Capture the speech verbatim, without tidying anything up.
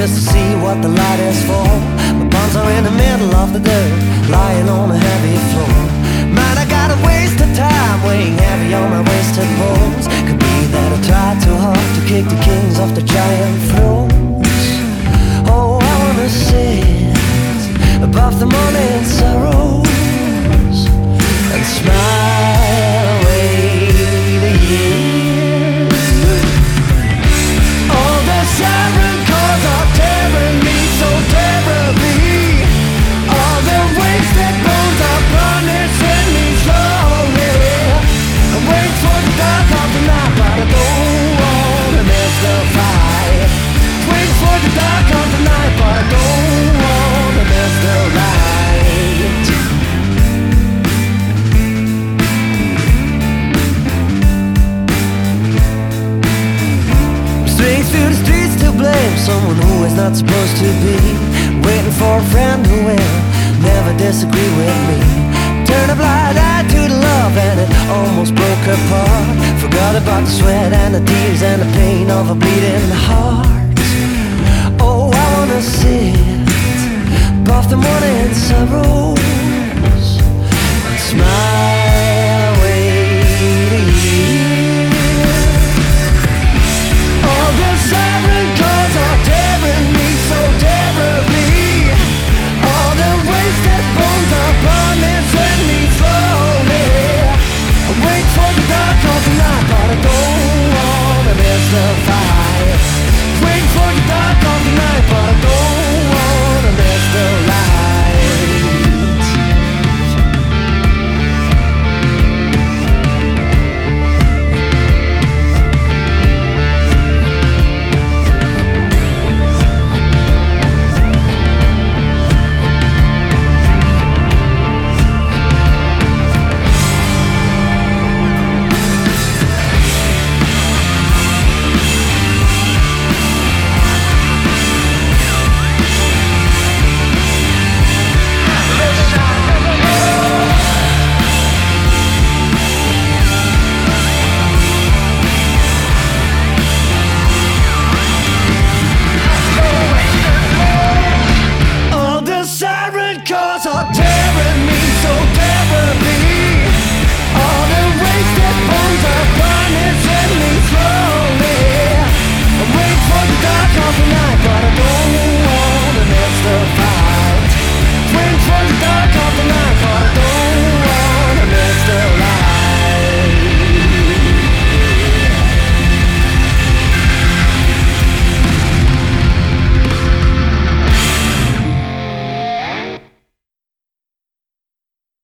just to see what the light is for. My palms are in the middle of the dirt, lying on a heavy floor. Man, I got a waste of time, weighing heavy on my wasted bones. Could be that I tried too hard to kick the kings off the giant thrones. Oh, I wanna sit above the morning sorrows and smile away the years. All the siren calls are tearing me so terribly. All the wasted bones are punishing me slowly. I wait for the dark of the night, but I don't wanna miss the fight. Wait for the dark of the night, but I don't wanna miss the light. Strings through the streets to blame someone who is not supposed to be. Waiting for a friend who will never disagree with me. Turn a blind eye to the love and it almost broke apart. Forgot about the sweat and the tears and the pain of a bleeding heart. Oh, I wanna sit above the morning sorrows and smile